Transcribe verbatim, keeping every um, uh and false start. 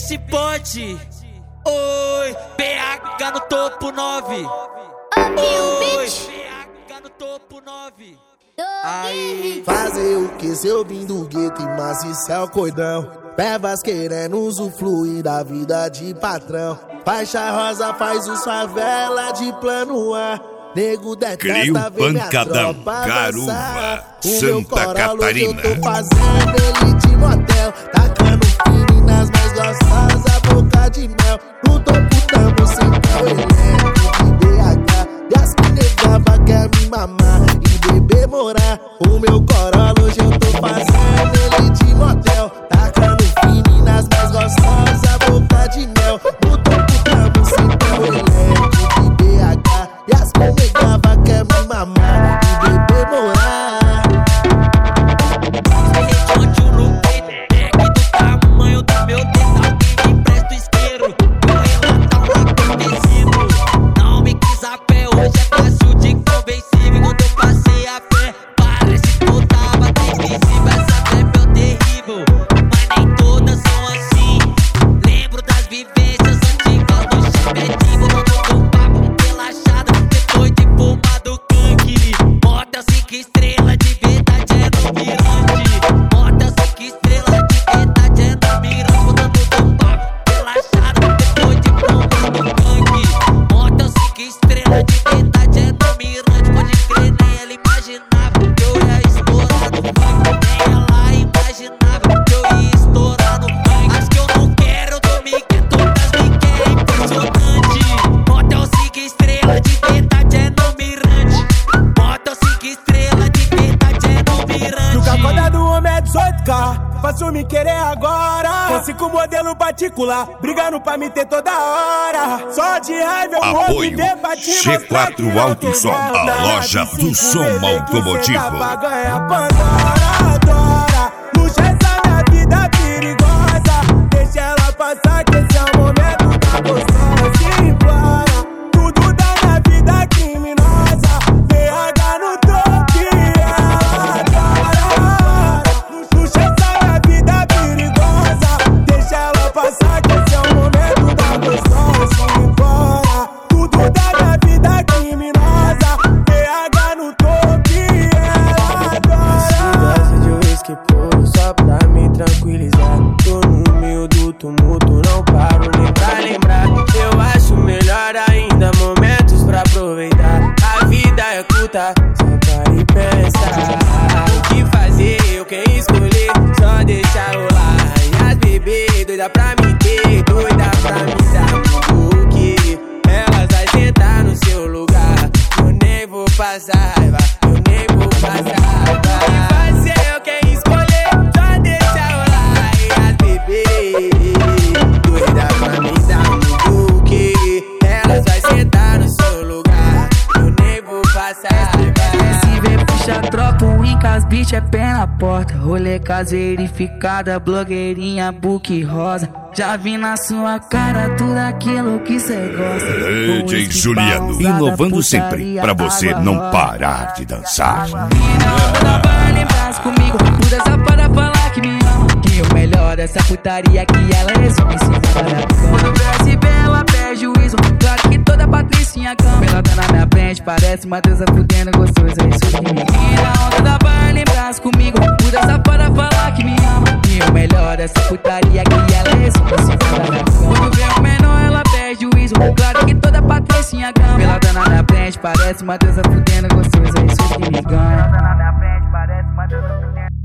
nesse pote. Oi, P H no topo nove. Oi, P H no topo nove. Aí. Fazer o que se eu vim do gueto e mas isso é o cordão. Pevas querendo usufruir da vida de patrão. Faixa rosa faz os favela de plano A. Nego detesta ver minha tropa Garuva, o Santa meu Catarina. Eu tô fazendo ele de motel, tacando meninas mais gostosas, boca de mel. No topo tamo sentado, elenco de B H. E as que negava quer me mamar e beber morar. O meu corolla hoje eu tô fazendo ele de motel, tacando meninas mais gostosas, boca de mel. No topo tamo sentado, elenco de B H. E as que negava quer me mamar e beber morar. Onde o no peito, pegue do tamanho do meu dedo. Alguém me empresta o isqueiro, vou relatar o acontecido. Não me quis a pé, hoje é fácil de convencer. Quando eu passei a fé, parece que eu tava invisível. Essa fé é meu terrível, mas nem todas são assim. Lembro das vivências antigas do chapéu, rolando papo relaxada depois de fumar do canque. Motel cinco estrelas de verdade é no mirante. Motel cinco estrelas de verdade é no mirante. Rolando papo relaxada depois de fumar do canque. Motel cinco estrelas de verdade é no mirante. Pode crer, nem ela imaginava que eu ia estourar no funk. Nem ela imaginava que eu ia estourar no funk. Acho que eu não quero dormir, que todas me querem impressionante. Motel cinco estrelas de verdade é no mirante. Motel cinco estrelas de verdade é no mirante. No cacoda do homem é dezoito K, faço me querer agora. Consigo modelo particular, brigando pra me ter toda hora. Só de raiva eu vou Apoio viver pra te G quatro Alto Som, a loja do som automotivo. Pra ganhar Pandora, adora. Luxa essa minha vida perigosa. Deixa ela passar que esse é o momento da gostosa. Se implora, tudo da minha vida criminosa. B H no topo e ela adora. Luxa essa minha vida perigosa. Deixa ela passar que esse é o momento da gostosa. Se implora, tudo da minha vida criminosa. B H no topo e ela adora. Gosto de uísque puro só pra me tranquilizar. Tô no meio do tumulto, não paro nem pra lembrar. Eu acho melhor ainda momentos pra aproveitar. A vida é curta, só para e pensar. O que fazer, eu quem escolher, só deixar rolar. E as bebês doida pra me ter, doida pra me dar um que elas vai sentar no seu lugar. Eu nem vou passar raiva, eu nem vou passar raiva. O que fazer, eu quem escolher, só deixar rolar. E as bebês doida pra me dar um que elas vai sentar no seu lugar. Eu nem vou passar raiva. Se vê puxa tropa, o Incas Beach é pé na porta. Rolê caserificada, blogueirinha, book rosa. Já vi na sua cara tudo aquilo que cê gosta. D J Juliano, inovando sempre pra você não parar de dançar. Menina, vai lembrar comigo, muda essa para falar que me ama. Que o melhor dessa putaria que ela resume em cima da cama. Quando desce bem, ela perde juízo. Claro que toda patricinha cama. Ela tá na minha frente, parece uma deusa fudendo gostoso. É isso que me vira. Onda da vai lembrar comigo, muda essa para falar que me ama. Que o melhor dessa putaria que ela resume em cima da cama. Quando vê o menor, ela perde juízo. Claro que toda patricinha cama. Ela tá na minha frente, parece uma deusa fudendo gostoso. É isso que me ganha. Ela tá na minha frente, parece uma deusa fudendo.